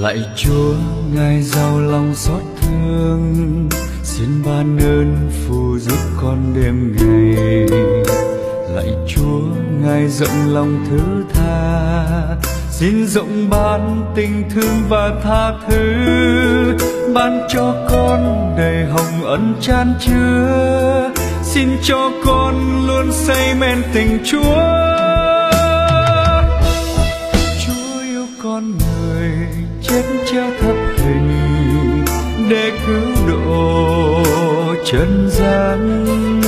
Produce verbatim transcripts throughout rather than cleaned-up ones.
Lạy Chúa, Ngài giàu lòng xót thương, xin ban ơn phù giúp con đêm ngày. Lạy Chúa, Ngài rộng lòng thứ tha, xin rộng ban tình thương và tha thứ, ban cho con đầy hồng ân chan chứa, xin cho con luôn say men tình Chúa. Chúa yêu con người chết treo thập hình để cứu độ trần gian.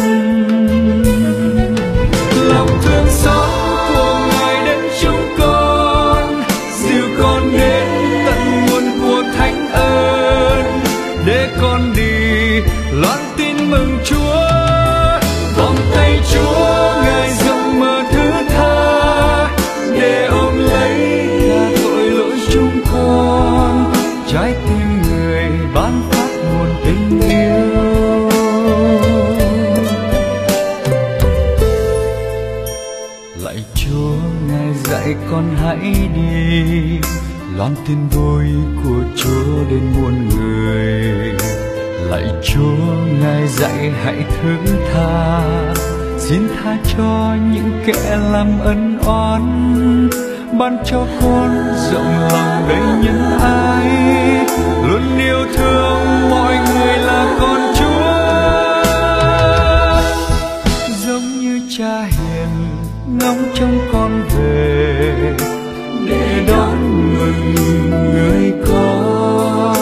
Lòng thương xót của Ngài đến chúng con, dìu con đến tận nguồn của thánh ơn, để con đi loan tin mừng Chúa. Vòng tay Chúa Ngài rộng mở thứ tha, để ôm lấy cả tội lỗi chúng con, trái tim người ban phát nguồn tình yêu. Lạy Chúa, Ngài dạy con hãy đi, loan tin vui của Chúa đến muôn người. Lạy Chúa, Ngài dạy hãy thứ tha, xin tha cho những kẻ làm ân oán, ban cho con rộng lòng đầy nhân ái, luôn yêu thương mọi người là con Chúa. Giống như Cha hiền ngóng trông con về, để đón mừng người con.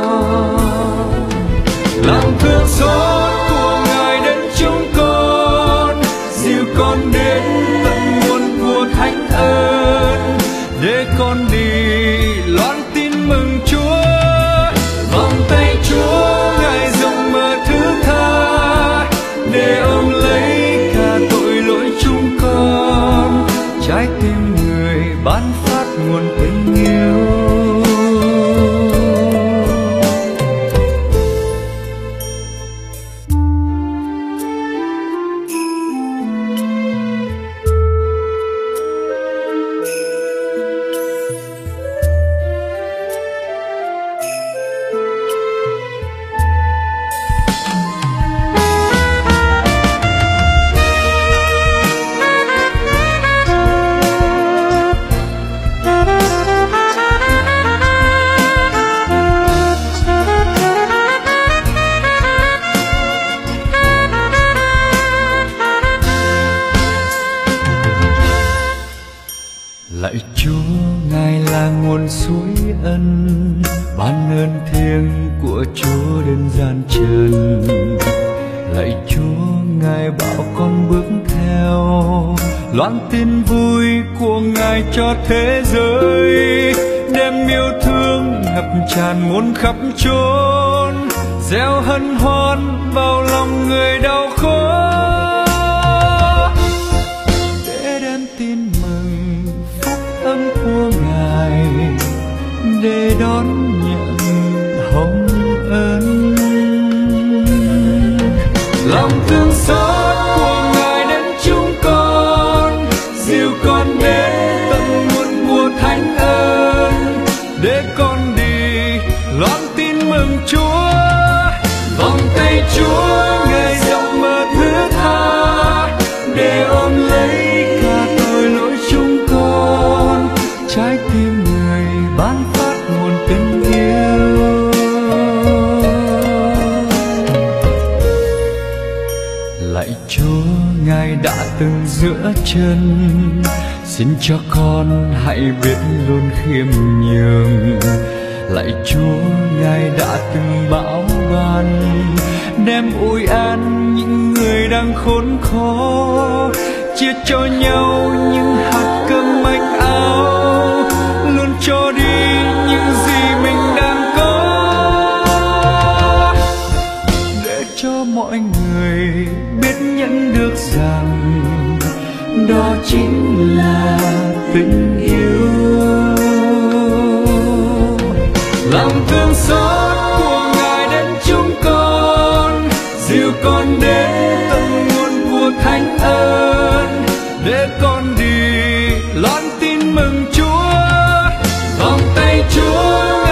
Lòng thương xót của Ngài đến chúng con, dìu con đến tận nguồn của thánh ơn, để con đi loan tin mừng Chúa. Vòng tay Chúa Ngài rộng mở thứ tha, để ôm lấy cả tội lỗi chúng con, trái tim người ban phát nguồn tình yêu. Lạy Chúa, Ngài là nguồn suối ân, ban ơn thiêng của Chúa đến gian trần. Lạy Chúa, Ngài bảo con bước theo, loan tin vui của Ngài cho thế giới, đem yêu thương ngập tràn muôn khắp chốn, gieo hân hoan vào lòng người đau khổ, để đem tin mừng phúc âm của Ngài, để đón nhận hồng ân. Lòng thương xót của Ngài đến chúng con, dìu con đến tận nguồn của thánh ơn, để con đi loan tin mừng Chúa. Vòng tay Chúa Ngài rộng mở thứ tha, để ôm lấy cả tội lỗi chúng con, trái tim người ban phát nguồn tình yêu. Lạy Chúa, Ngài đã từng giữa chân, xin cho con hãy biết luôn khiêm nhường. Lạy Chúa, Ngài đã từng bảo ban, đem ủi an những người đang khốn khó, chia cho nhau những hạt cơm manh áo, luôn cho đi những gì mình đang có, để cho mọi người biết nhận được rằng đó chính là tình yêu. Lòng thương xót của Ngài đến chúng con, dìu con đến tận nguồn của thánh ơn, để con đi loan tin mừng Chúa. Vòng tay Chúa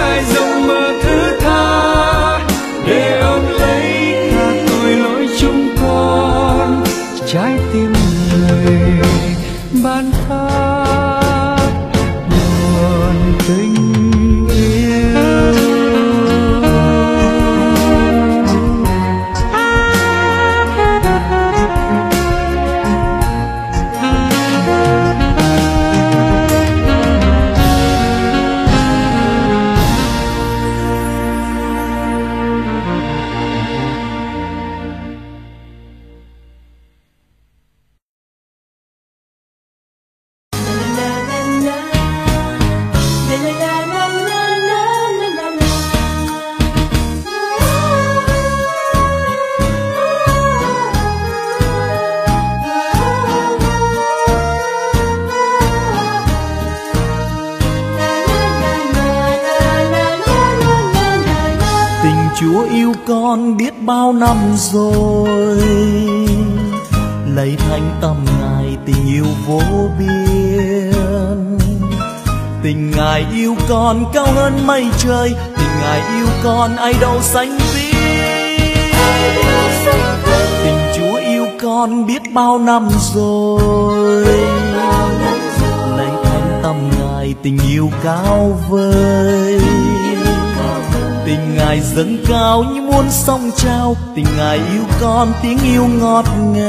con biết bao năm rồi, lấy thánh tâm Ngài tình yêu vô biên. Tình Ngài yêu con cao hơn mây trời, tình Ngài yêu con ai đâu sánh ví. Tình Chúa yêu con biết bao năm rồi, lấy thánh tâm Ngài tình yêu cao vời. Tình Ngài dâng cao như muôn sông trao, tình Ngài yêu con tiếng yêu ngọt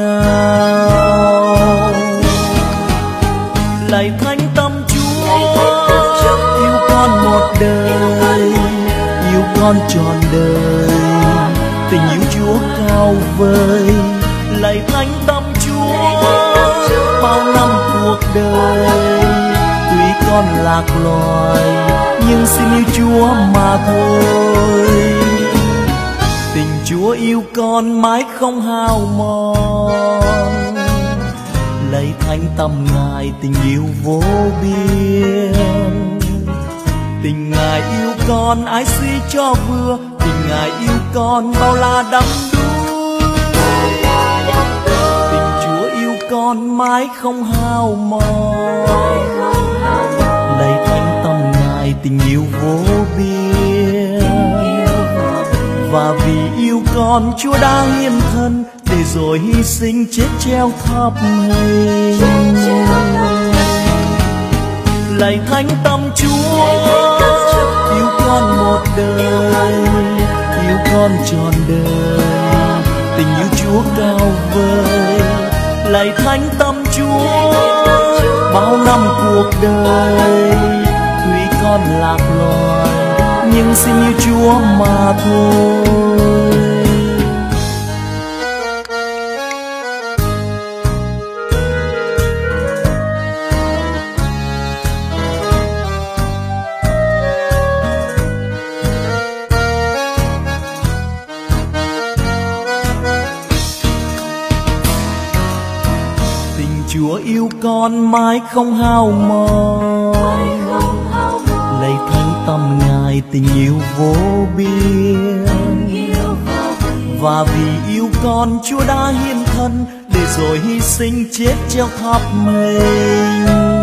ngào. Lạy thánh tâm Chúa, yêu con một đời, yêu con trọn đời, tình yêu Chúa cao vời. Lạy thánh tâm Chúa, bao năm cuộc đời tuy con lạc loài nhưng xin yêu Chúa mà thôi. Tình Chúa yêu con mãi không hao mòn, lấy thánh tâm Ngài tình yêu vô biên. Tình Ngài yêu con ái suy cho vừa, tình Ngài yêu con bao la đắm đuối. Tình Chúa yêu con mãi không hao mòn, lấy thánh tâm Ngài tình yêu vô biên. Và vì yêu con Chúa đã hiến thân, để rồi hy sinh chết treo tháp hình. Lạy thánh tâm Chúa, yêu con một đời, yêu con trọn đời, tình yêu Chúa cao vời. Lạy thánh tâm Chúa, bao năm cuộc đời tuy con lạc loài nhưng xin yêu Chúa mà thôi. Chúa yêu con mãi không hao mòn, lấy thánh tâm Ngài tình yêu vô biên. Và vì yêu con Chúa đã hiến thân, để rồi hy sinh chết treo tháp mình.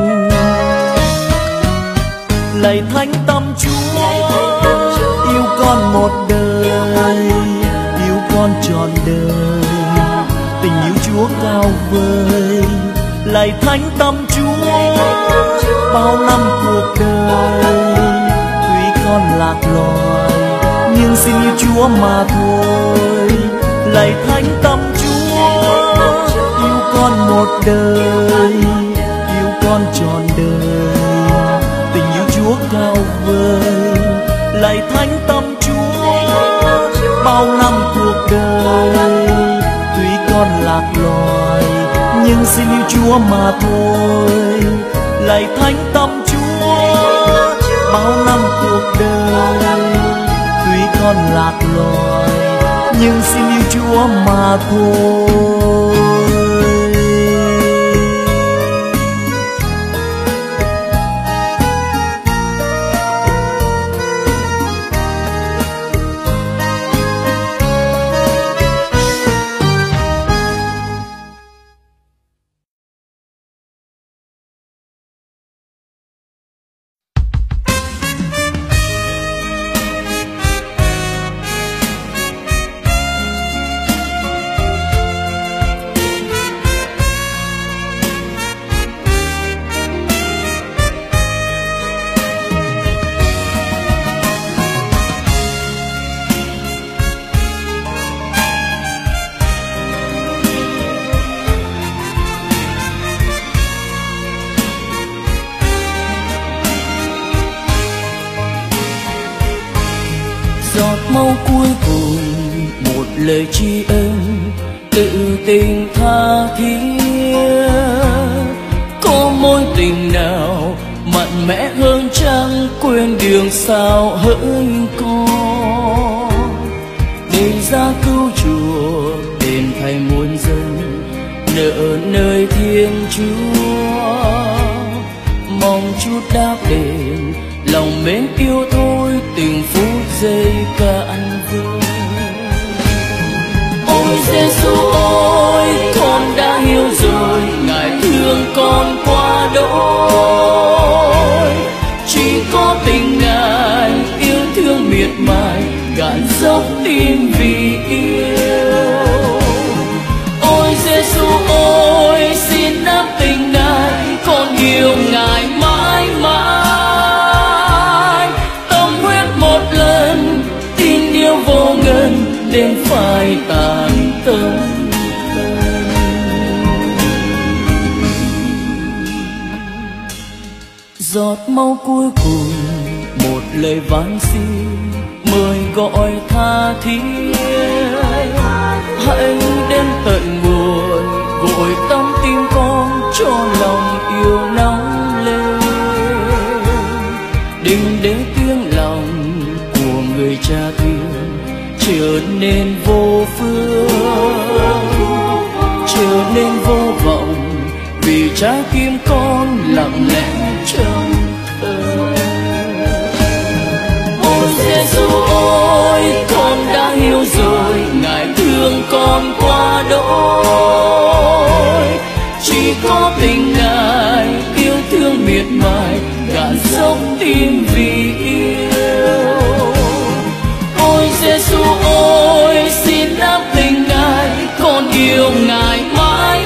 Lạy thánh tâm Chúa, yêu con một đời, yêu con trọn đời, tình yêu Chúa cao vời. Lạy thánh tâm Chúa, bao năm cuộc đời tuy con lạc loài nhưng xin yêu Chúa mà thôi. Lạy thánh tâm Chúa, yêu con một đời, yêu con trọn đời, tình yêu Chúa cao vời. Lạy thánh tâm Chúa, bao năm cuộc đời tuy con lạc loài nhưng xin yêu Chúa mà thôi. Lạy thánh tâm Chúa, bao năm cuộc đời tuy con lạc loài nhưng xin yêu Chúa mà thôi. giọt máu cuối cùng, một lời tri ân tự tình tha thiết. Có mối tình nào mạnh mẽ hơn chăng, quên đường sao hỡi con. Đền giá cứu chuộc, đền thay muôn dân, nợ nơi Thiên Chúa. Mong chút đáp đền lòng mến yêu thôi, từng phút giây cạn vơi. giọt máu cuối cùng, một lời van xin mời gọi tha thiết. Hãy đến tận nguồn gội tâm tim con cho lòng yêu nóng lên. Đừng để tiếng lòng của người cha thương trở nên vô phương, trở nên vô vọng, vì trái tim con lặng lẽ trong thơ. Ôi Giêsu ơi, con đã hiểu rồi, Ngài thương con quá đỗi. Chỉ có tình Ngài yêu thương miệt mài, gạn dốc tim vì yêu. Ôi Giêsu ơi, xin đáp tình Ngài, con yêu Ngài mãi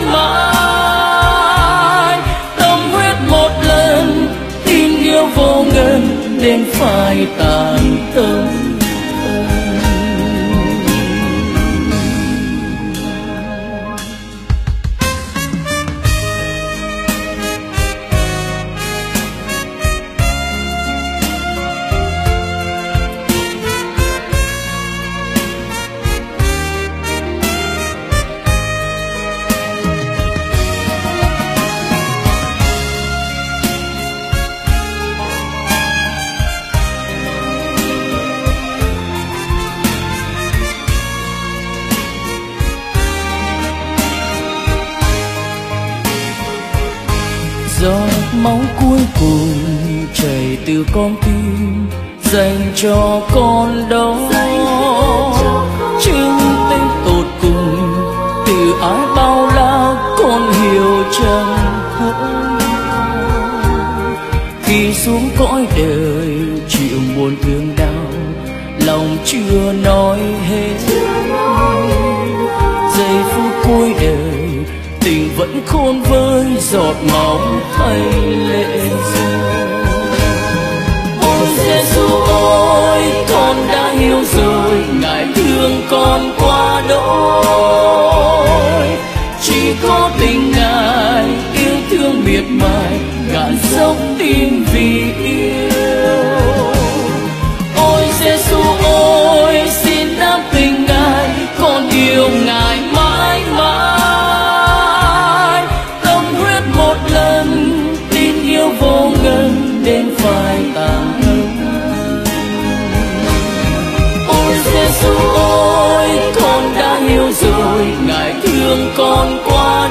mãi. Tâm huyết một lần, tin yêu vô ngần, đến phải tàn tâm. Giọt máu cuối cùng chảy từ con tim dành cho con đó, chứng tên tột cùng từ ái bao la con hiểu chân hỡi. Khi xuống cõi đời chịu buồn thương đau, lòng chưa nói hết. Giây phút cuối đời tình vẫn khôn với giọt máu thay lệ rơi. Ôi Giêsu ơi, con đã hiểu rồi, Ngài thương con quá đỗi. Chỉ có tình Ngài yêu thương miệt mài, gạn dốc tim vì yêu. Ôi Giêsu ơi, xin đáp tình Ngài, con yêu Ngài mãi mãi. Vô ngần đến phải tàn tâm. Ôi Giêsu ơi, con đã hiểu rồi, Ngài thương con quá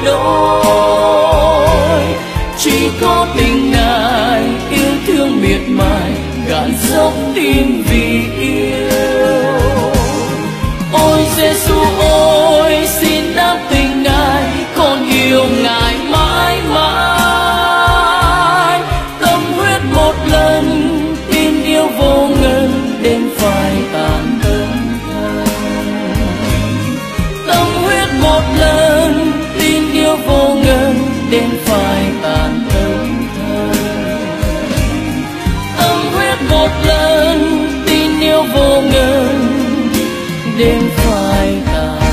đỗi. Chỉ có tình Ngài yêu thương miệt mài, gạn dốc tim vì yêu. Ôi Giêsu ơi, xin đáp tình Ngài, con yêu Ngài mãi mãi. Tin yêu vô ngần đến phải tàn tâm. Tâm huyết một lần, tin yêu vô ngần đến phải tàn tâm. Tâm huyết một lần, tin yêu vô ngần đến phải tàn tâm.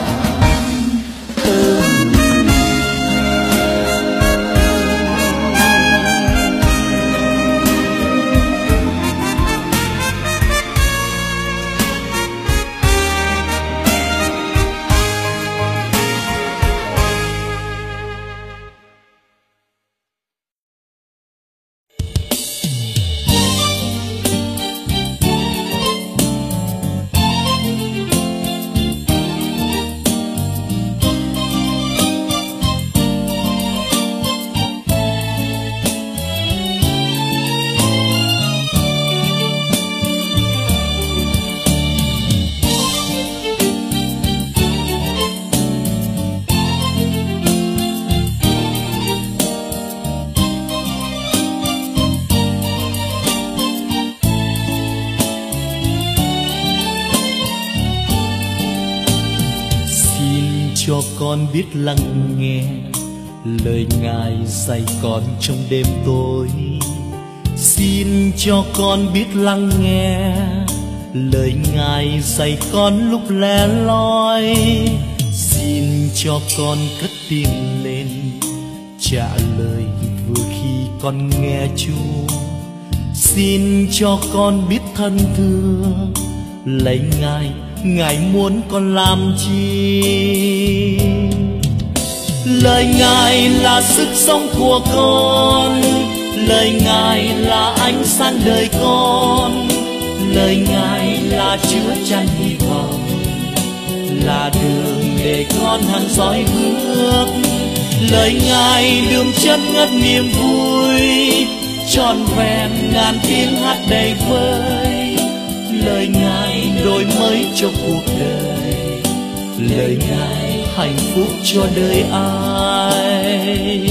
cho con biết lắng nghe lời Ngài dạy con trong đêm tối. Xin cho con biết lắng nghe lời Ngài dạy con lúc lẻ loi. Xin cho con cất tiếng lên trả lời vừa khi con nghe Chúa. Xin cho con biết thân thương, lạy Ngài, Ngài muốn con làm chi? Lời Ngài là sức sống của con, lời Ngài là ánh sáng đời con, lời Ngài là chứa chan hy vọng, là đường để con hăng dõi bước. Lời Ngài đường chân ngất niềm vui, trọn vẹn ngàn tiếng hát đầy vơi. Lời Ngài đổi mới cho cuộc đời, lời Ngài hạnh phúc cho đời ai.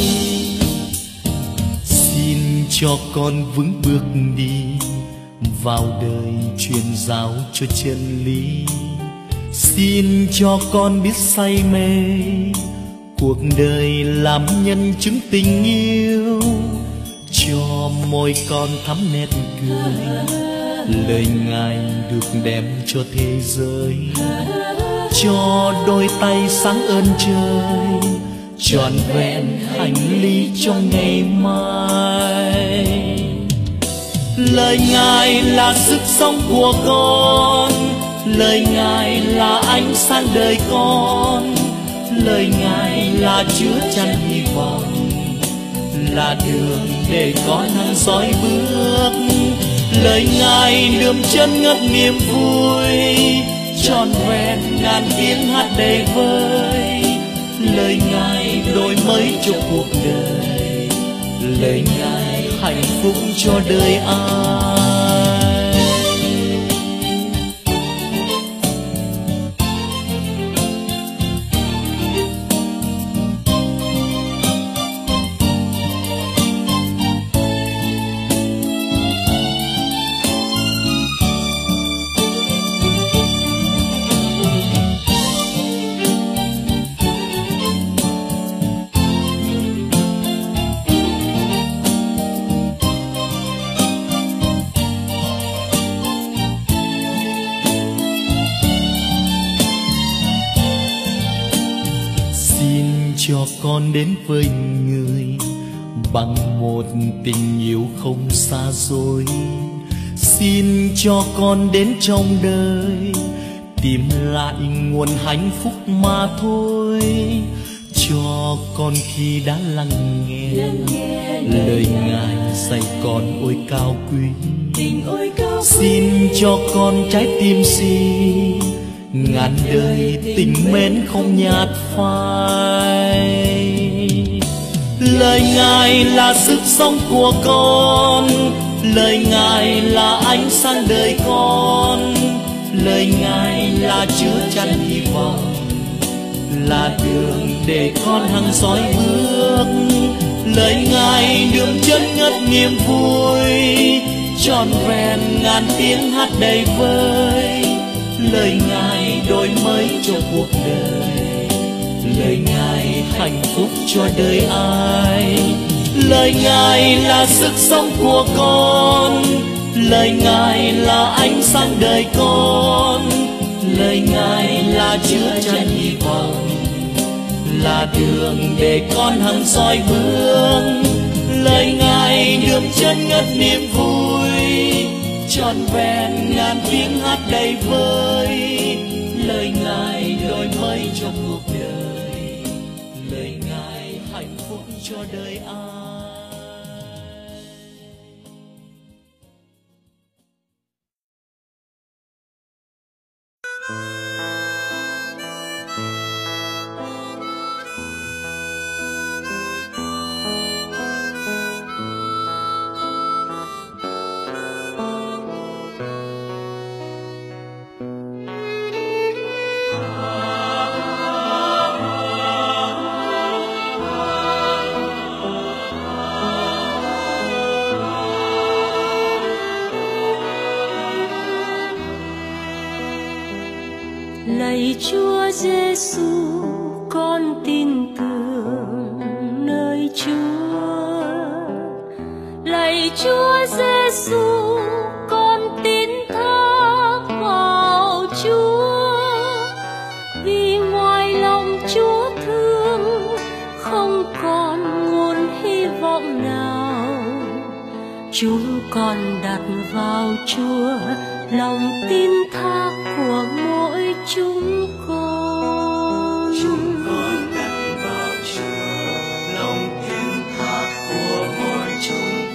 Xin cho con vững bước đi vào đời truyền giáo cho chân lý. Xin cho con biết say mê cuộc đời làm nhân chứng tình yêu, cho môi con thắm nét cười. Lời Ngài được đem cho thế giới, cho đôi tay sáng ơn trời, trọn vẹn hành lý trong ngày mai. Lời Ngài là sức sống của con, lời Ngài là ánh sáng đời con, lời Ngài là chứa chan hy vọng, là đường để con hăng dõi bước. Lời Ngài đượm chân ngất niềm vui, trọn vẹn ngàn tiếng hát đầy vơi. Lời Ngài đổi mới cho cuộc đời, lời Ngài hạnh phúc cho đời ai. Cho con đến với người bằng một tình yêu không xa xôi. Xin cho con đến trong đời tìm lại nguồn hạnh phúc mà thôi. Cho con khi đã lắng nghe lời Ngài dạy con ôi cao quý. Xin cho con trái tim xin ngàn đời tình mến không nhạt phai. Lời Ngài là sức sống của con, lời Ngài là ánh sáng đời con, lời Ngài là chứa chan hy vọng, là đường để con hăng dõi bước. Lời Ngài đường chân ngất niềm vui, trọn vẹn ngàn tiếng hát đầy vơi. Lời Ngài đổi mới cho cuộc đời, lời Ngài hạnh phúc cho đời ai. Lời Ngài là sức sống của con, lời Ngài là ánh sáng đời con, lời Ngài là chứa chan hy vọng, là đường để con hăng dõi bước. Lời Ngài đượm chân ngất niềm vui, trọn vẹn ngàn tiếng hát đầy vơi. Lời Ngài đổi mới cho cuộc đời, lời Ngài hạnh phúc cho đời ai. Lạy Chúa Giêsu, con tin tưởng nơi Chúa. Lạy Chúa Giêsu, con tin thác vào Chúa. Vì ngoài lòng Chúa thương, không còn nguồn chúng con đặt vào Chúa lòng tin thác của mỗi chúng con. Chúng con đặt vào Chúa lòng tin thác của mỗi chúng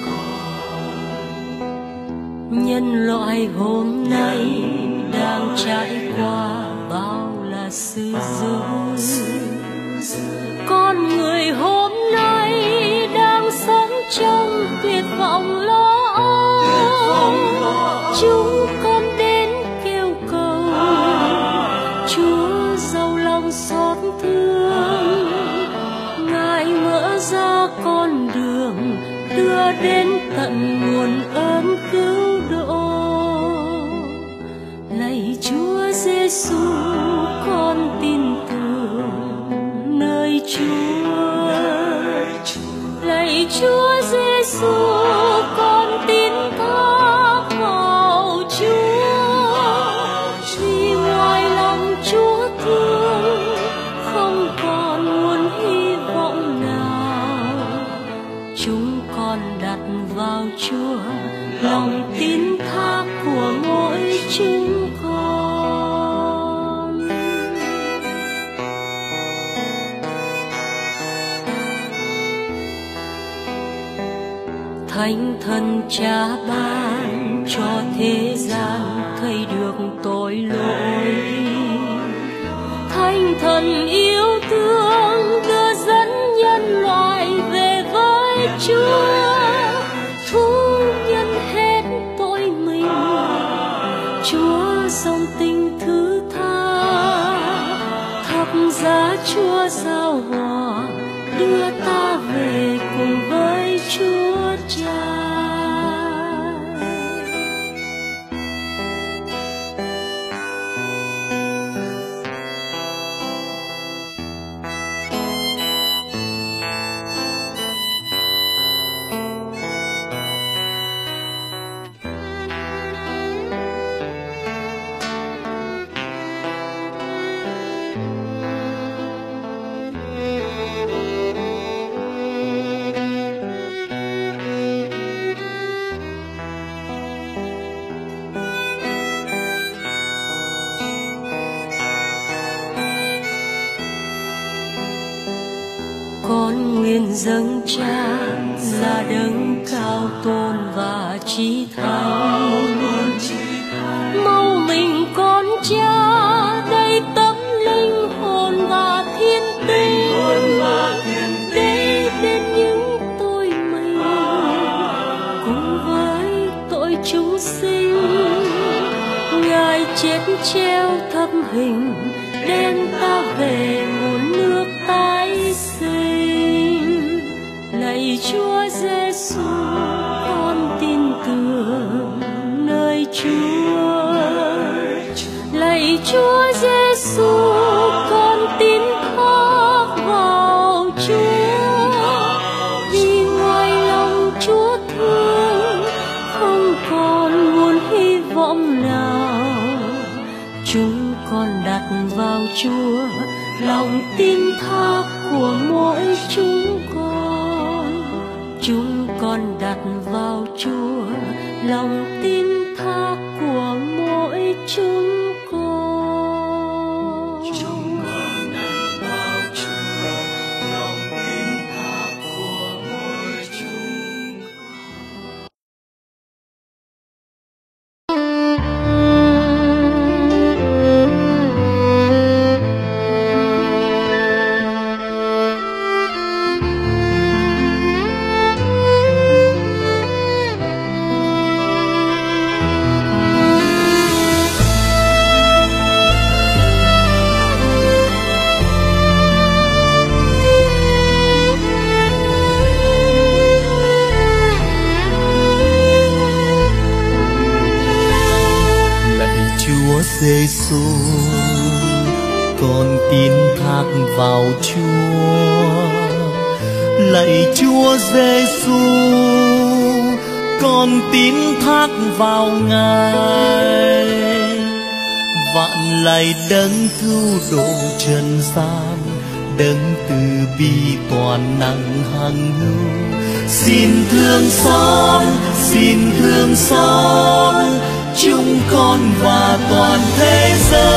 con. Nhân loại hôm nay đang trải qua bao là sự dối, con người hôm nay đang sống trong tuyệt vọng lo âu. Chúng con đến kêu cầu Chúa giàu lòng xót thương, Ngài mở ra con đường đưa đến tận nguồn ơn cứu độ. Lạy Chúa Giêsu, con tin tưởng nơi Chúa. Lạy Chúa Giêsu, con tin thác vào Chúa. Vì ngoài lòng Chúa thương không còn nguồn hy vọng nào, chúng con đặt vào Chúa lòng tin thác của mỗi chúng con. Thánh thần Cha ban cho thế gian thấy được tội lỗi, Thánh thần yêu thương đưa dẫn nhân loại về với Chúa, thu nhân hết tội mình. Chúa dòng tình thứ tha, thập giá Chúa giao hòa, đưa ta về cùng với Chúa Cha. Con nguyện dâng Cha là đấng cao tôn và chí thánh, màu mình con Cha đầy tấm linh hồn và thiên tính, để đến những tôi mình cùng với tội chúng sinh. Ngài chết treo thập hình đem ta về nguồn nước tái sinh. Lạy Chúa Giêsu, con tin tưởng nơi Chúa. Lạy Chúa Giêsu, con tin thác vào Chúa. Vì ngoài lòng Chúa thương không còn nguồn hy vọng nào, chúng con đặt vào Chúa lòng tin thác của mỗi chúng con. Chúng con đặt vào Chúa lòng tin thác của mỗi chúng con. Chúng con đặt vào Chúa lòng tin thác của mỗi chúng con. Giêsu, con tin thác vào Chúa. Lạy Chúa Giêsu, con tin thác vào Ngài. Vạn lạy đấng cứu độ trần gian, đấng từ bi toàn năng hằng hữu, xin thương xót, xin thương xót chúng con và toàn thế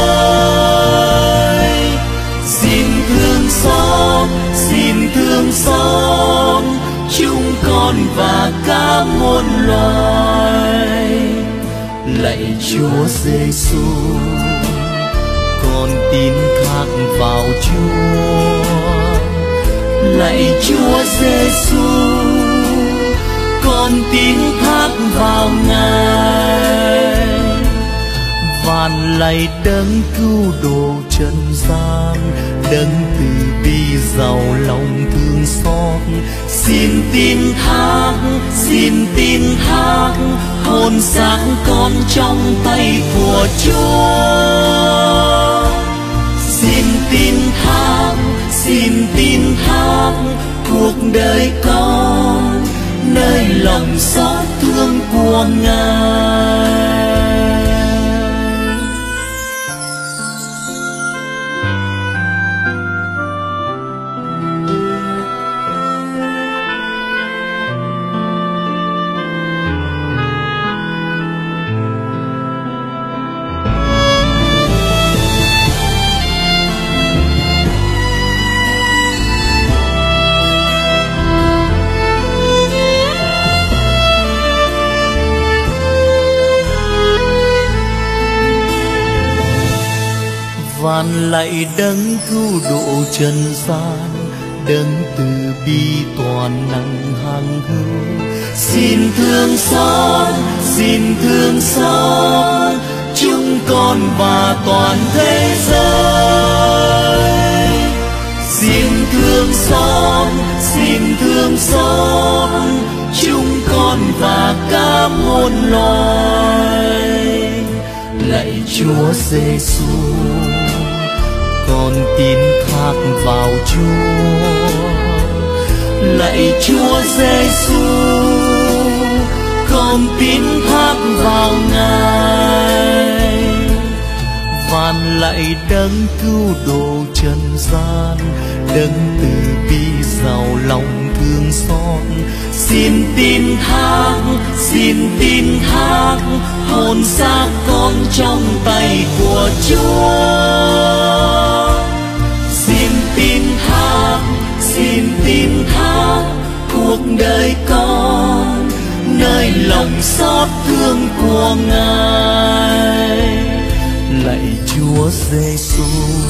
giới. Xin thương xót, xin thương xót chúng con và cả muôn loài. Lạy Chúa Giêsu, con tin thác vào Chúa. Lạy Chúa Giêsu, con tin thác vào Ngài. Van lạy đấng cứu độ trần gian, đấng từ bi giàu lòng thương xót. Xin tin thác, xin tin thác hồn xác con trong tay của Chúa. Xin tin thác, xin tin thác cuộc đời con nơi lòng xót thương của Ngài. Van lạy đấng cứu độ trần gian, đấng từ bi toàn năng hằng hữu. Xin thương xót, xin thương xót chúng con và toàn thế giới. Xin thương xót, xin thương xót chúng con và cả muôn loài. Lạy Chúa Giêsu, con tin thác vào Chúa. Lạy Chúa Giêsu, con tin thác vào Ngài. Van lạy đấng cứu độ trần gian, đấng từ bi giàu lòng thương xót. Xin tin thác, xin tin thác hồn xác con trong tay của Chúa. Xin tin thác, xin tin thác cuộc đời con nơi lòng xót thương của Ngài. Lạy Chúa Giêsu,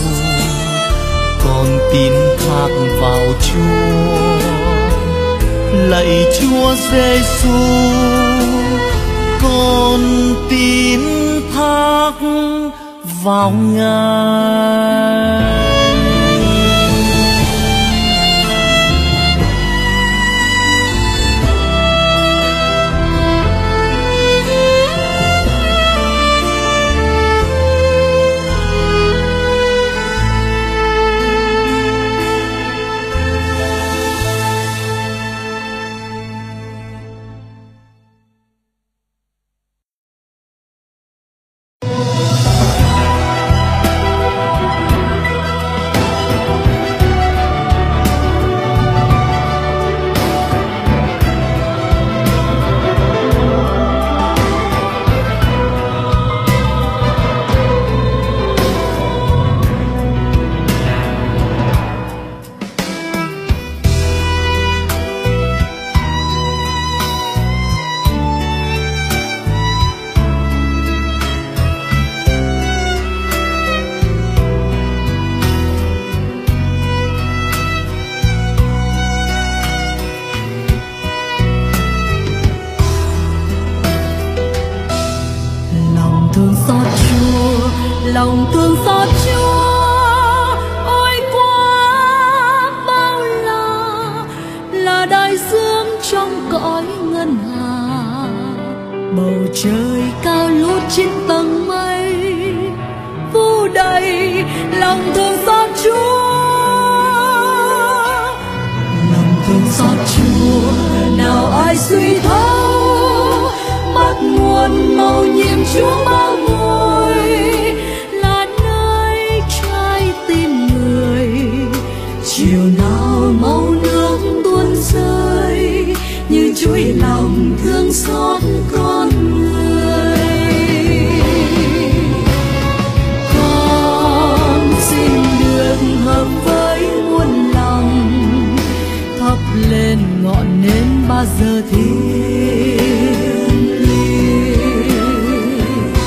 con tin thác vào Chúa. Lạy Chúa Giêsu, con tin thác vào Ngài. Lòng thương xót Chúa, ôi quá bao la, là đại dương trong cõi ngân hà. Bầu trời cao lút trên tầng mây, vu đầy lòng thương xót Chúa. Lòng thương xót Chúa nào ai suy thấu, bắt nguồn màu nhiệm Chúa bao ngôi. Chiều nào màu nước tuôn rơi, chuỗi lòng thương xót con người. Con xin được hợp với muôn lòng, thắp lên ngọn nến ba giờ thiêng liêng.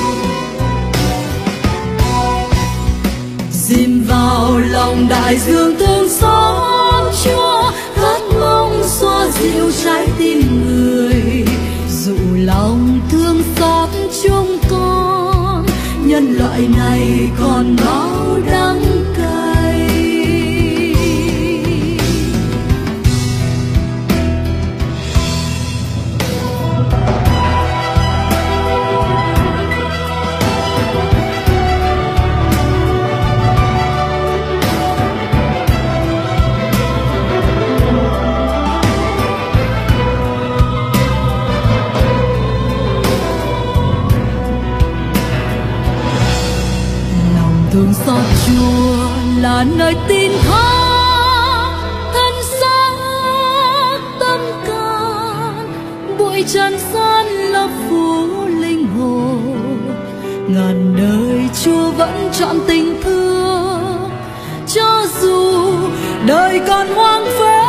Dìm vào lòng đại dương thương xót Chúa, khát mong xoa dịu trái tim người. Dụ lòng thương xót chúng con, nhân loại này còn máu đắng cay. Thương xót Chúa là nơi tin thác, thân xác tâm can, bụi trần gian lấp phủ linh hồn. Ngàn đời Chúa vẫn trọn tình thương, cho dù đời còn hoang phế.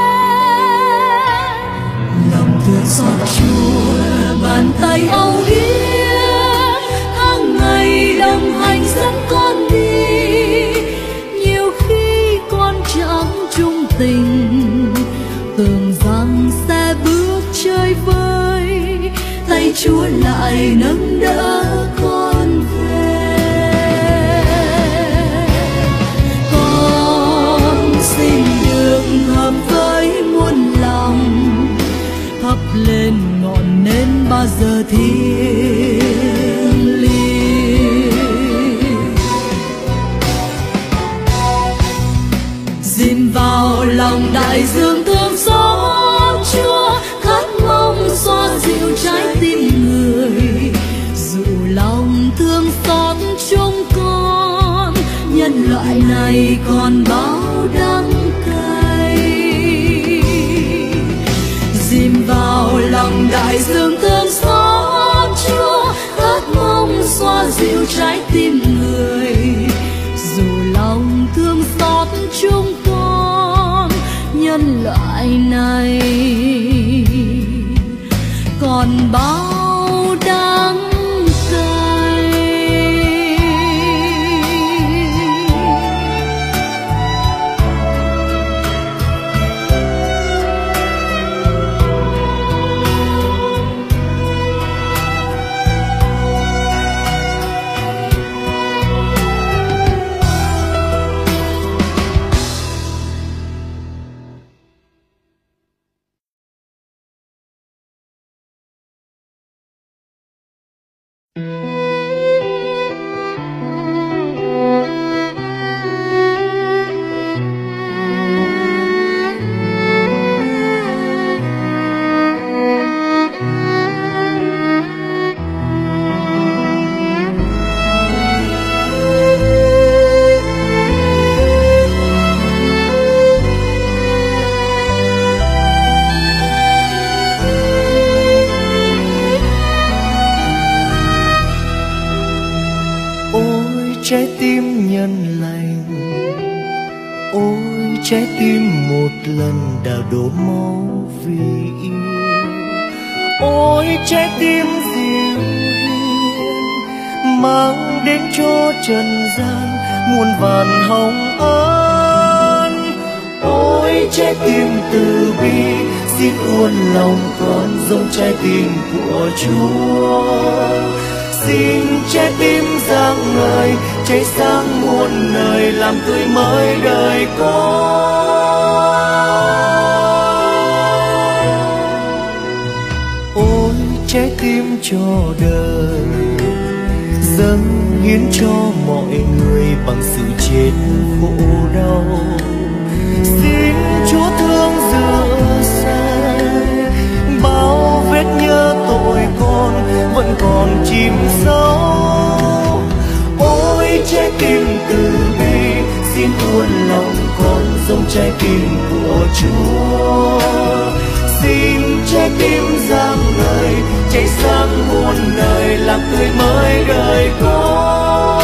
Lòng thương xót Chúa là bàn tay âu yếm, tháng ngày đồng hành dẫn con đi. Nhiều khi con chẳng chung tình, tưởng rằng sẽ bước chơi vơi, tay Chúa lại nâng đỡ con về. Con xin được hợp với muôn lòng, thắp lên ngọn nến ba giờ thiêng liêng. Dìm vào lòng đại dương thương xót Chúa, khát mong xoa dịu trái tim người. Dụ lòng thương xót chúng con, nhân loại này còn bao đắng cay. Dìm vào lòng đại dương thương xót Chúa, khát mong xoa dịu trái tim người. Dù lòng thương xót chúng con, nhân loại này còn bao đắng cay. Trái tim nhân lành, ôi trái tim một lần đào đổ máu vì yêu. Ôi trái tim dịu hiền, mang đến cho trần gian muôn vàn hồng ân. Ôi trái tim từ bi, xin uốn lòng con giống trái tim của Chúa. Xin trái tim rạng ngời, cháy sáng muôn nơi, làm tươi mới đời con. Ôi trái tim cho đời, dâng hiến cho mọi người bằng sự chết khổ đau. Xin Chúa thương rửa sạch bao vết nhớ tội con vẫn còn chìm sâu. Ôi trái tim từ bi, xin uốn lòng con giống trái tim của Chúa. Xin trái trái tim rạng ngời cháy sáng muôn đời làm tươi mới đời con.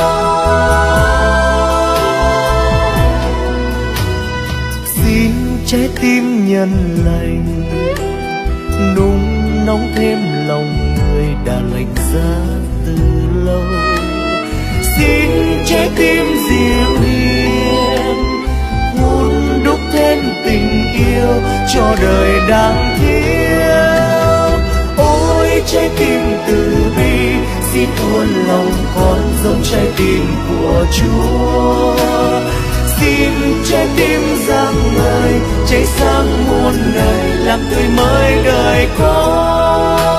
Xin trái tim nhân lành nung nóng thêm lòng người đã lạnh giá từ lâu. Xin trái tim dịu hiền hôn đúc thêm tình yêu cho đời đang thiếu. Ôi trái tim từ bi xin tuôn lòng con giống trái tim của Chúa. Xin trái tim rạng ngời cháy sáng muôn đời làm tươi mới đời con.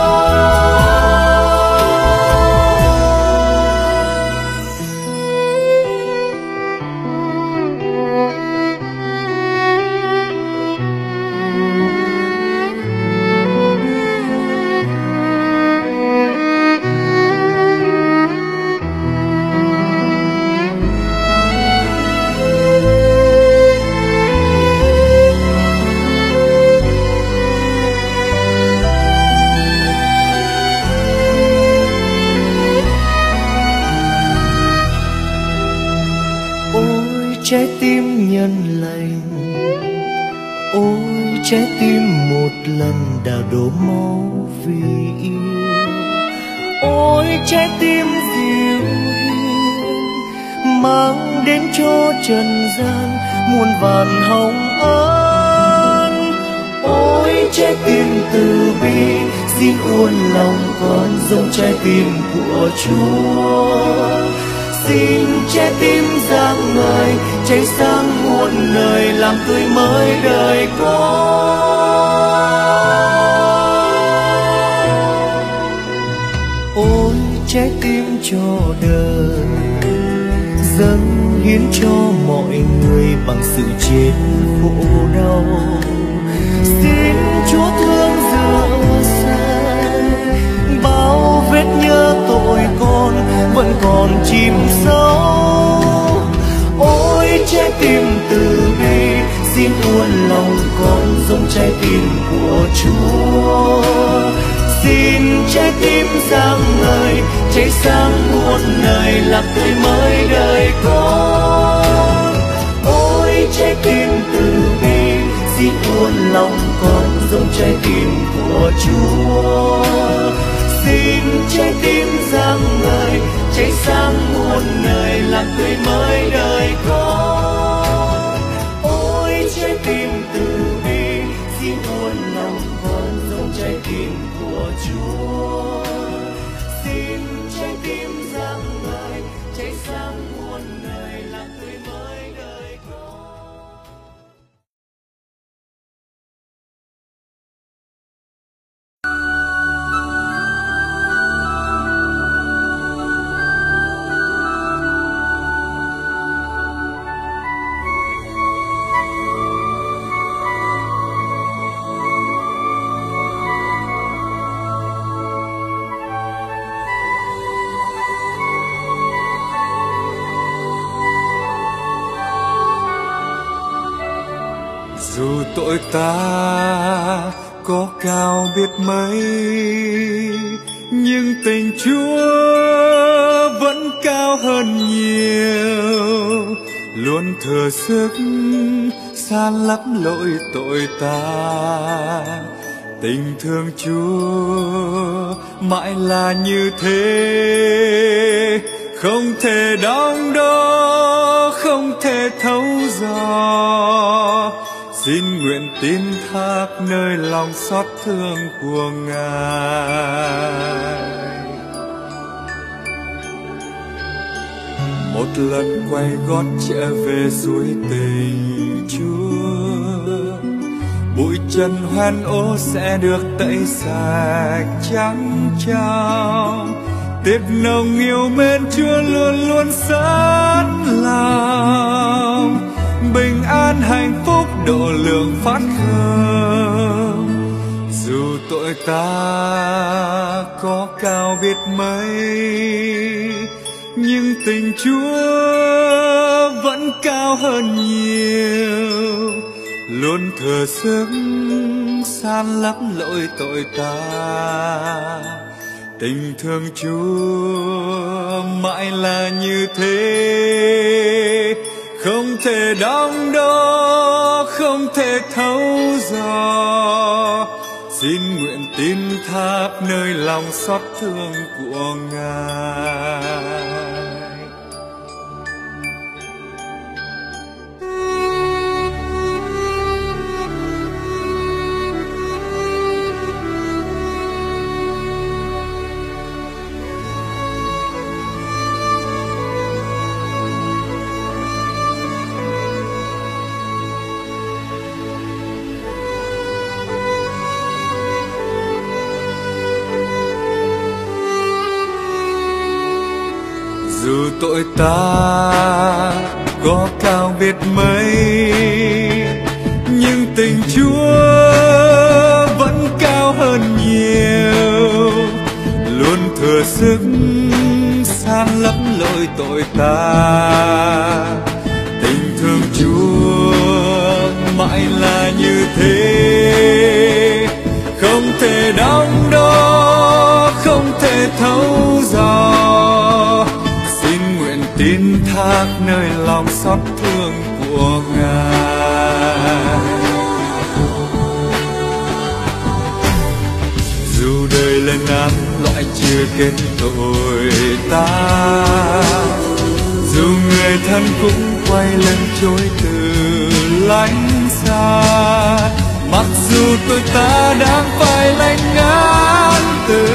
Trái tim nhân lành, ôi trái tim một lần đã đổ máu vì yêu. Ôi trái tim dịu hiền mang đến cho trần gian muôn vàn hồng ân. Ôi trái tim từ bi xin uốn lòng con giống trái tim của Chúa. Xin trái tim rạng ngời cháy sáng muôn đời làm tươi mới đời con. Ôi trái tim cho đời dâng hiến cho mọi người bằng sự chết khổ đau. Xin Chúa thương rửa sạch bao vết nhớ tội con vẫn còn chìm sâu. Ôi trái tim từ bi xin uốn lòng con giống trái tim của Chúa. Xin trái tim rạng ngời cháy sáng muôn đời làm tươi mới đời con. Ôi trái tim từ bi xin uốn lòng con giống trái tim của Chúa. Xin trái tim rạng ngời cháy sáng muôn đời làm tươi mới đời con. Ôi trái tim từ bi xin uốn lòng con giống trái tim của Chúa. Xin trái tim rạng ngời cháy sáng muôn đời làm tươi mới đời con. Dù tội ta có cao biết mấy, nhưng tình Chúa vẫn cao hơn nhiều, luôn thừa sức san lấp lỗi tội ta. Tình thương Chúa mãi là như thế, không thể đong đo, không thể thấu dò. Xin nguyện tin thác nơi lòng xót thương của Ngài. Một lần quay gót trở về suối tình Chúa, bụi trần hoen ố sẽ được tẩy sạch trắng trong. Tiếp nồng yêu mến Chúa luôn luôn sát lòng, bình an hạnh phúc độ lượng phát khởi. Dù tội ta có cao biết mấy, nhưng tình Chúa vẫn cao hơn nhiều, luôn thừa sức san lấp lỗi tội ta. Tình thương Chúa mãi là như thế, không thể đong đo, không thể thấu dò. Xin nguyện tin thác nơi lòng xót thương của Ngài. Dù tội ta có cao biết mấy, nhưng tình Chúa vẫn cao hơn nhiều, luôn thừa sức san lấp lỗi tội ta. Tình thương Chúa mãi là như thế, không thể đong đo, không thể thấu dò. Tin thác nơi lòng xót thương của Ngài. Dù đời lên án loại chưa kết tội ta, dù người thân cũng quay lưng chối từ lánh xa, mặc dù tôi ta đang phải lãnh án tử,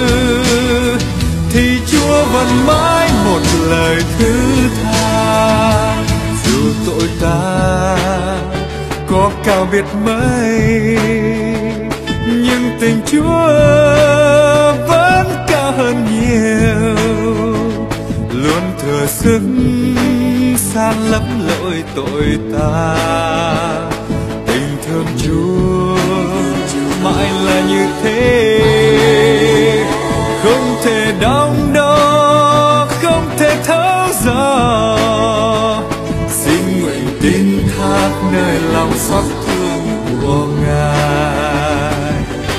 thì Chúa vẫn mãi một lời thứ tha. Dù tội ta có cao biết mấy, nhưng tình Chúa vẫn cao hơn nhiều, luôn thừa sức san lấp lỗi tội ta. Tình thương Chúa mãi là như thế, không thể đong đo, không thể thấu dò. Xin nguyện tin thác nơi lòng xót thương của Ngài.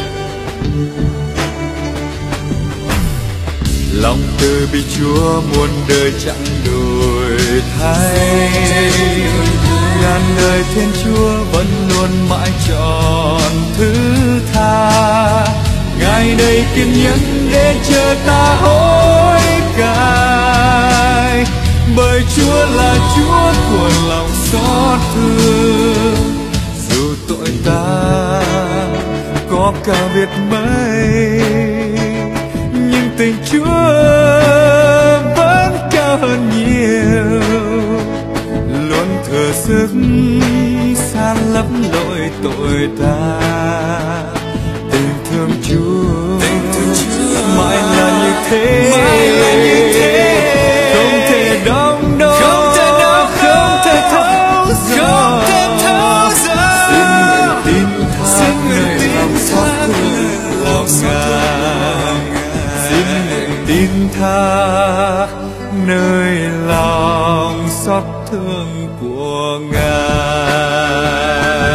Lòng từ bi Chúa muôn đời chẳng đổi thay, ngàn đời Thiên Chúa vẫn luôn mãi trọn thứ tha. Ngài đây kiên nhẫn để chờ ta hối cải, bởi Chúa là Chúa của lòng xót thương. Dù tội ta có cao biết mấy, nhưng tình Chúa vẫn cao hơn nhiều, luôn thừa sức san lấp lỗi tội ta. Tình thương Chúa, tình thương Chúa mãi là như thế, mãi là như thế, không thể đong đo, không thể đong không thể thấu dò, không thể thấu dò. Xin nguyện tin thác nơi lòng xót thương của Ngài. Xin nguyện tin thác nơi lòng xót thương của Ngài.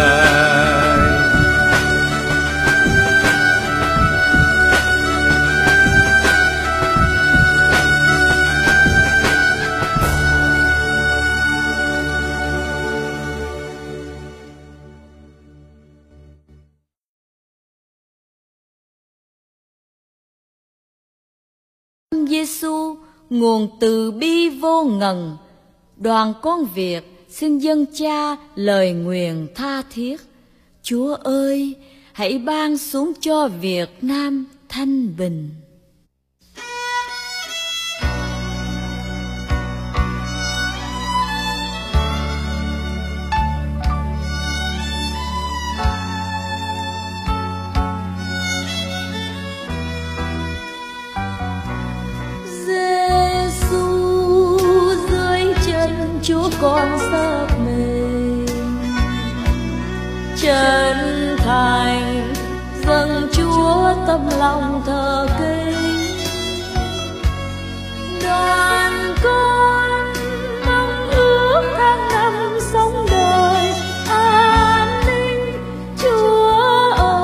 Giêsu, nguồn từ bi vô ngần, đoàn con Việt xin dâng Cha lời nguyền tha thiết. Chúa ơi, hãy ban xuống cho Việt Nam thanh bình. Chúa con sắp mình chân thành dâng Chúa tâm lòng thờ kính. Đoàn con mong ước tháng năm sống đời an ninh. Chúa ơi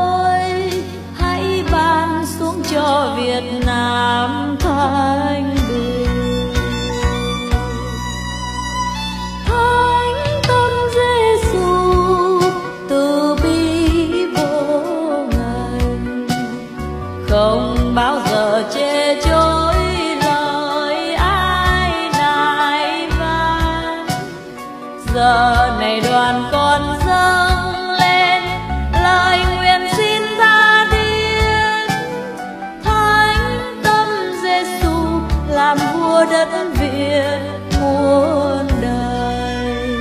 vua đất Việt muôn đời.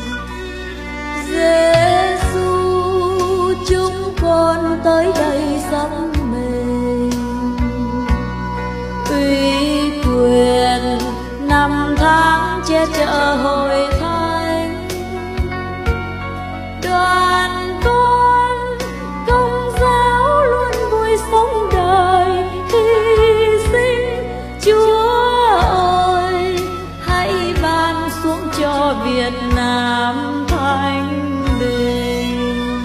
Giêsu chúng con tới đây sắm mình, uy quyền năm tháng che chở hội thánh. Đoàn con công giáo luôn vui sống đời hy sinh. Chúa ơi, hãy ban xuống cho Việt Nam thanh bình.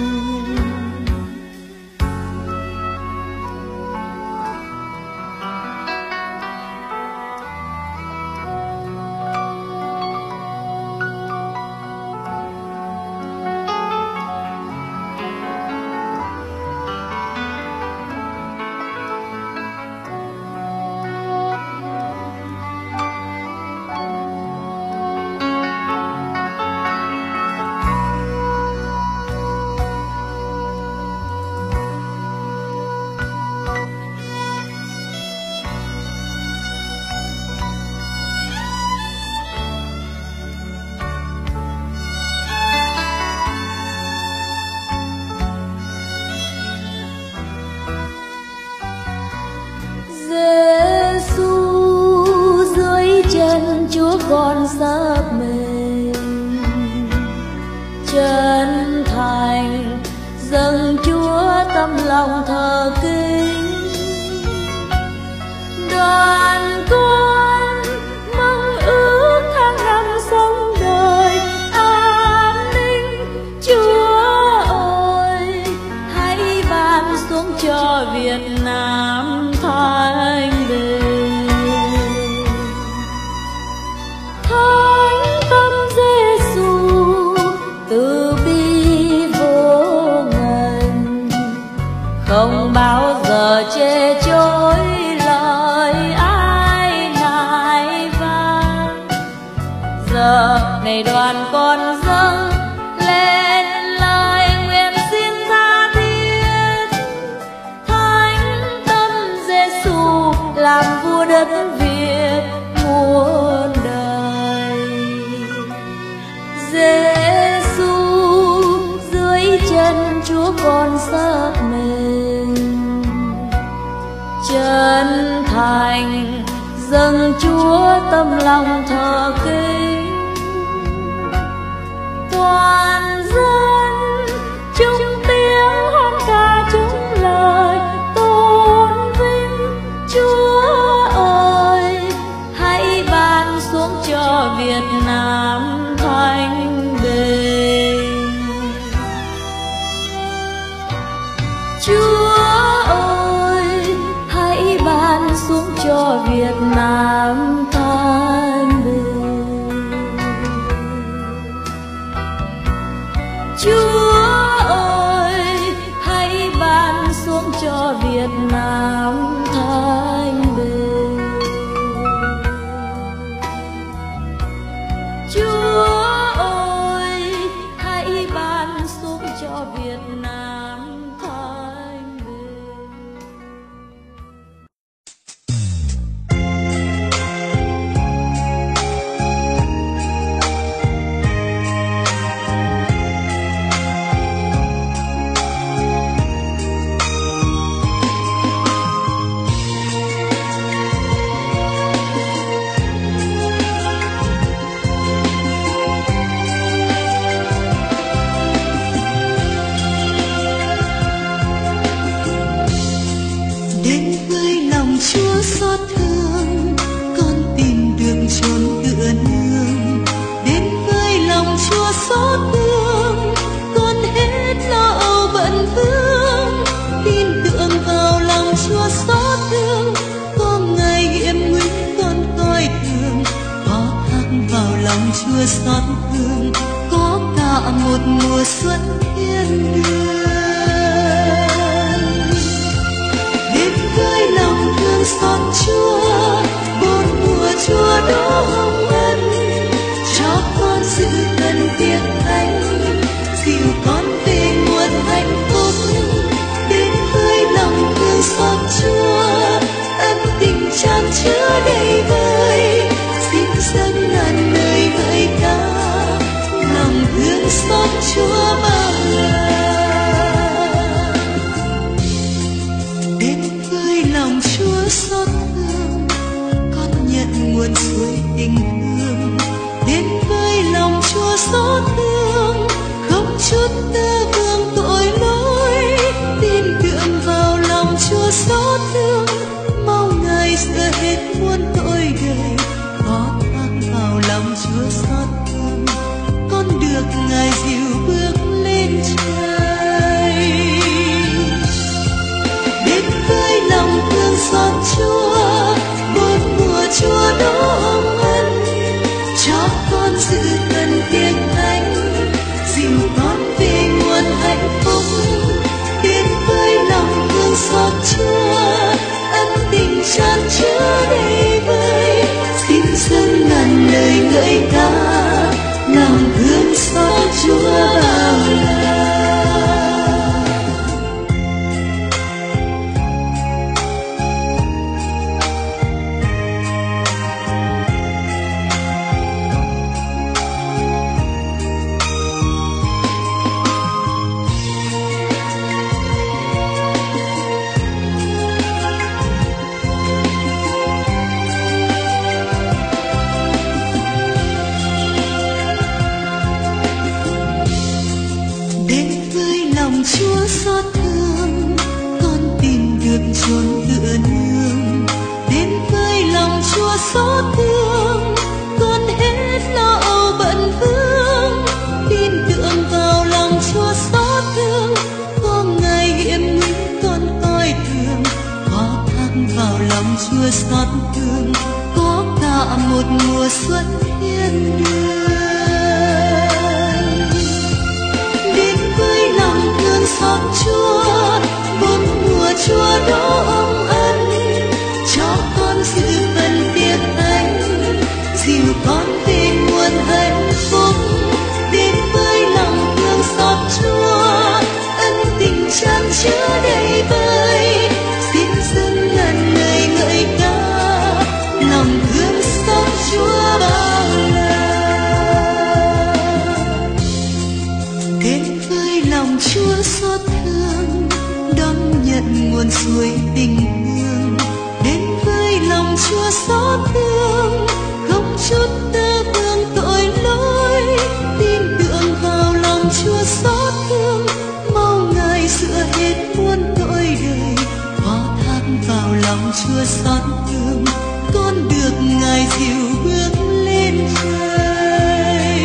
Giêsu dưới chân Chúa con sắp mình, chân thành dâng Chúa tâm lòng thờ kính. Đoàn con mong ước tháng năm sống đời an ninh. Chúa ơi, hãy ban xuống cho Việt Nam thanh bình. Thánh tâm Giêsu từ bi vô ngần, không bao giờ chê chối lời ai nài vang. Giờ này đoàn con dâng lên lời nguyện xin tha thiết. Thánh tâm Giêsu làm vua đất Việt muôn đời. Giêsu dưới chân Chúa con sắp mình, chân thành dâng Chúa tâm lòng thờ kính. Toàn dân chung tiếng hát ca chung lời tôn vinh. Chúa ơi, hãy ban xuống cho Việt Nam thanh bình. Chúa ơi, hãy ban xuống cho Việt Nam thanh bình. Chúa ơi, hãy ban xuống cho Việt Nam thanh bình. Chúa ơi, hãy ban xuống cho Việt Nam thanh bình. Đến với lòng Chúa xót thương, con tìm được chốn tựa nương. Đến với lòng Chúa xót thương, con hết lo âu bận vương. Tin tưởng vào lòng Chúa xót thương, có ngày hiểm nguy con coi thường. Có thắc vào lòng Chúa xót thương, có cả một mùa xuân thiên đường. Với lòng thương xót Chúa, bốn mùa Chúa đó hồng ân, cho con sự cần thiết Thánh, dìu con về nguồn hạnh phúc. Đến với lòng thương xót Chúa, ân tình chan chứa đầy vơi, lòng Chúa xót thương, con tìm được chốn tựa nương. Đến với lòng Chúa xót thương, con hết lo âu bận vương. Tin tưởng vào lòng Chúa xót thương, có ngày hiểm nguy con coi thường. Có thác vào lòng Chúa xót thương, có cả một mùa xuân thiên đường. Đến với lòng thương xót Chúa, bốn mùa Chúa đó ong ân, cho con sự phần tiệc thánh, dìu con về nguồn hạnh phúc. Đến với lòng thương xót Chúa, ân tình chan chứa đầy vơi, xin dâng ngàn lời ngợi ca lòng thương xót Chúa bao la. Đến với lòng Chúa xót thương, đón nhận nguồn suối tình thương. Đến với lòng Chúa xót thương, không chút tơ vương tội lỗi. Tin tưởng vào lòng Chúa xót thương, mau Ngài sửa hết muôn tội đời. Có thác vào lòng Chúa xót thương, con được Ngài dìu bước lên trời.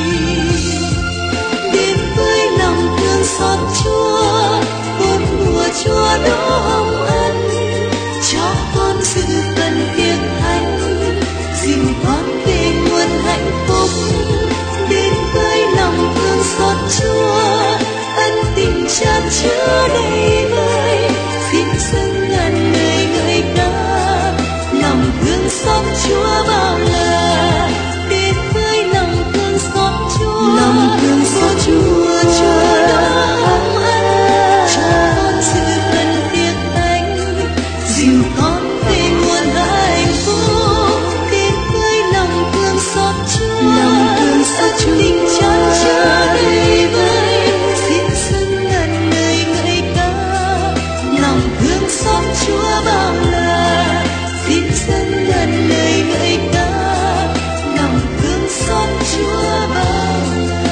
Đến với lòng thương xót Chúa, bốn mùa Chúa đó ong ân, cho con sự phần tiệc thánh, dìu con về nguồn hạnh phúc. Đến với lòng thương xót Chúa, ân tình chan chứa đầy vơi, xin dâng ngàn lời ngợi ca lòng thương xót Chúa bao la. Đến với lòng thương xót Chúa, lòng thương xót Chúa, Chúa đó ong ân, cho con sự phần tiệc thánh, dìu con về nguồn hạnh phúc. Đến với lòng thương xót Chúa, lòng thương xót Chúa, tình chan chứa đầy vơi, xin dâng ngàn lời ngợi ca lòng thương xót Chúa bao la. Xin dâng ngàn lời ngợi ca lòng thương xót Chúa bao la.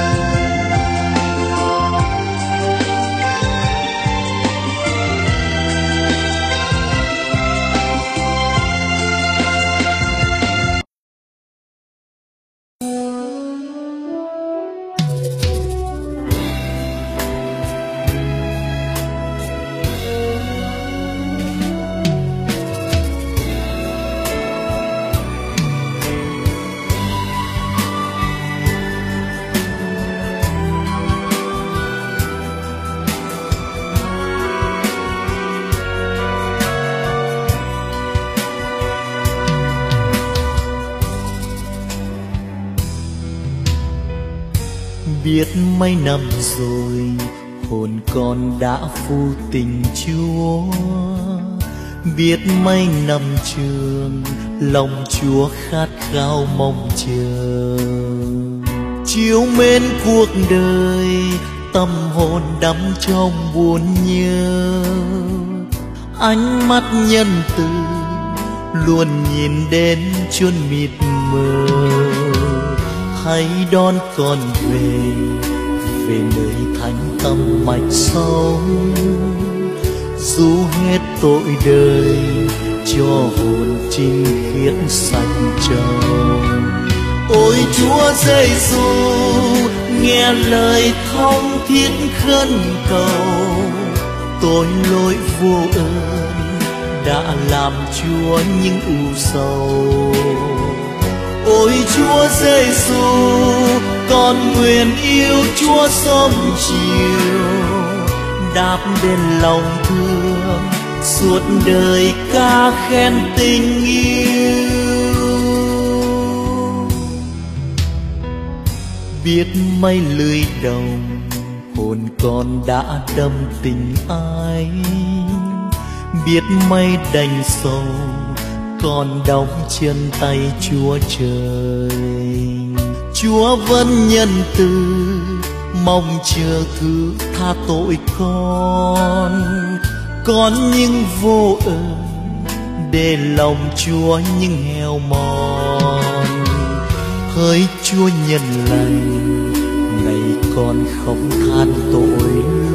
Biết mấy năm rồi hồn con đã phu tình Chúa, biết mấy năm trường lòng Chúa khát khao mong chờ. Chiếu mến cuộc đời tâm hồn đắm trong buồn nhớ, ánh mắt nhân từ luôn nhìn đến chốn mịt mờ. Hãy đón con về, về nơi thánh tâm mạch sâu, dù hết tội đời cho hồn trinh khiết sạch trầu. Ôi Chúa Giêsu, nghe lời thong thiết khấn cầu, tôi lỗi vô ơn đã làm Chúa những ưu sầu. Ôi Chúa Giêsu, con nguyện yêu Chúa sớm chiều, đáp đến lòng thương suốt đời ca khen tình yêu. Biết mấy lưới đồng hồn con đã đâm tình ai, biết mấy đành sầu con đóng chân tay Chúa trời. Chúa vẫn nhân từ mong chờ thứ tha tội con, con nhưng vô ơn để lòng Chúa nhưng heo mòn. Hỡi Chúa nhân lành, này con không than tội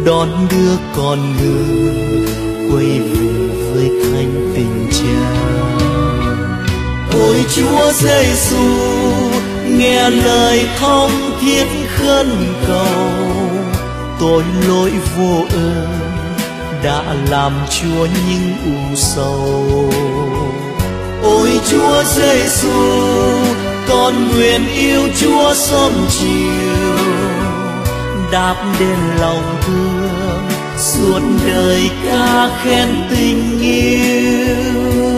đón đưa con người quay về với thánh tình cha. Ôi Chúa Giêsu, nghe lời thông thiết khấn cầu, tội lỗi vô ơn đã làm Chúa những u sầu. Ôi Chúa Giêsu, con nguyện yêu Chúa sớm chiều, đáp đến lòng thương suốt đời ca khen tình yêu.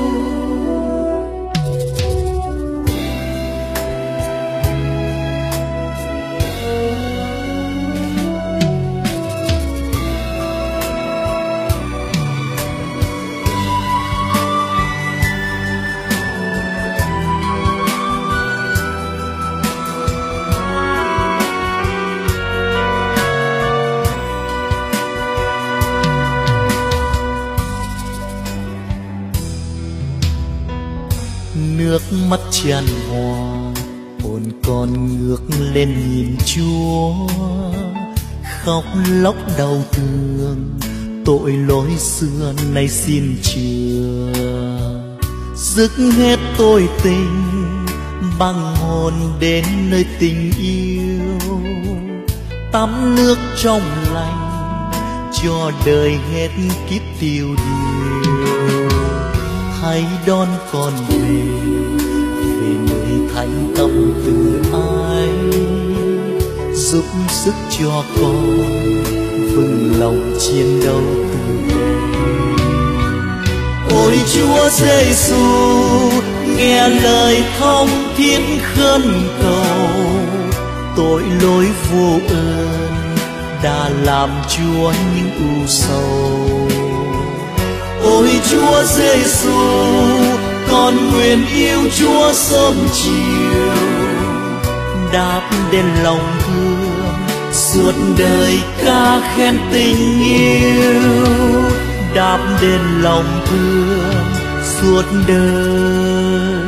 Nước mắt tràn hòa, hồn con ngước lên nhìn Chúa, khóc lóc đau thương tội lỗi xưa nay xin chừa. Dứt hết tôi tình, băng hồn đến nơi tình yêu, tắm nước trong lành cho đời hết kiếp tiêu điều. Hãy đón con về, về nơi thánh tâm từ ai, giúp sức cho con vững lòng chiến đấu từ đây. Ôi Chúa Giêsu, nghe lời thông thiết khấn cầu, tội lỗi vô ơn đã làm Chúa những u sầu. Ôi Chúa Giêsu, con nguyện yêu Chúa sớm chiều, đáp đến lòng thương suốt đời ca khen tình yêu. Đáp đến lòng thương suốt đời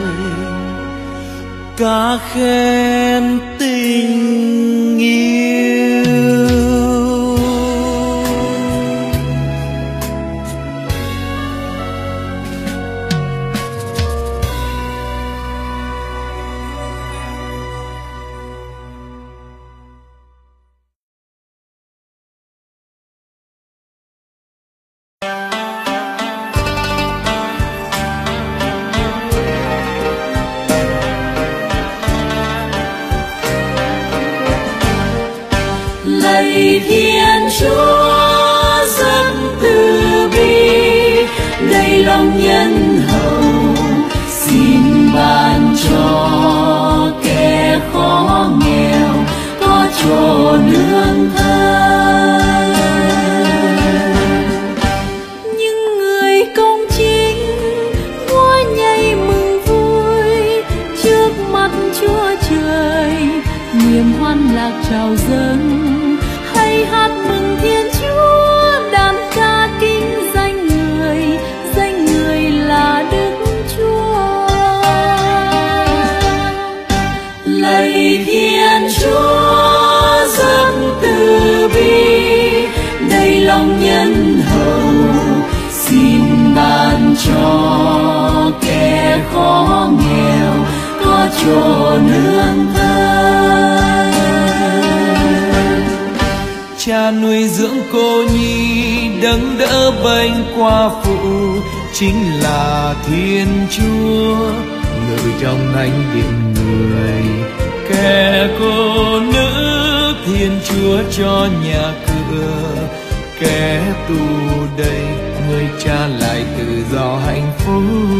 ca khen tình yêu. Lạy Thiên Chúa rất từ bi, đầy lòng nhân hậu, xin ban cho kẻ khó nghèo có chỗ nương thân. Những người công chính múa nhảy mừng vui trước mắt Chúa Trời, niềm hoan lạc trào dâng. Hãy hát mừng Thiên Chúa, đàn ca kính danh người, danh người là Đức Chúa. Lạy Thiên Chúa rất từ bi, đầy lòng nhân hậu, xin ban cho kẻ khó nghèo có chỗ nương thân. Cha nuôi dưỡng cô nhi, đấng đỡ bệnh qua phụ, chính là Thiên Chúa ngự trong thánh điện người. Kẻ cô nữ Thiên Chúa cho nhà cửa, kẻ tù đầy người cha lại tự do hạnh phúc.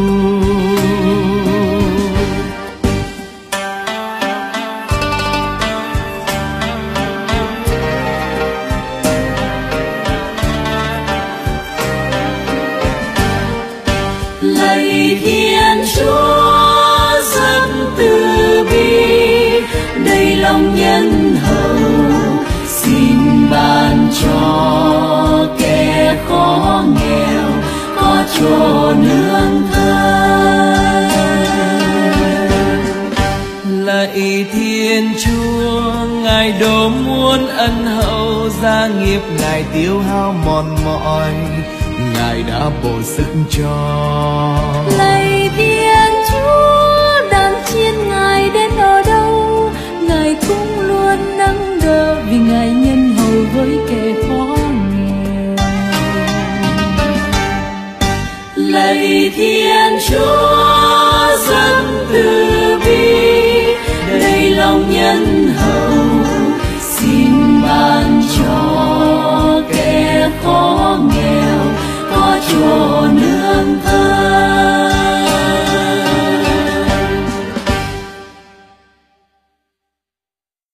Lạy Thiên Chúa rất từ bi, đầy lòng nhân hậu, xin ban cho kẻ khó nghèo có chỗ nương thân. Lạy Thiên Chúa, Ngài Ngài độ muôn ân hậu, gia nghiệp Ngài tiêu hao mòn mỏi, Ngài đã bổ sức cho. Lạy Thiên Chúa, đàn chiên Ngài đến ở đâu, Ngài cũng luôn nâng đỡ, vì Ngài nhân hậu với kẻ khó nghèo. Lạy Thiên Chúa,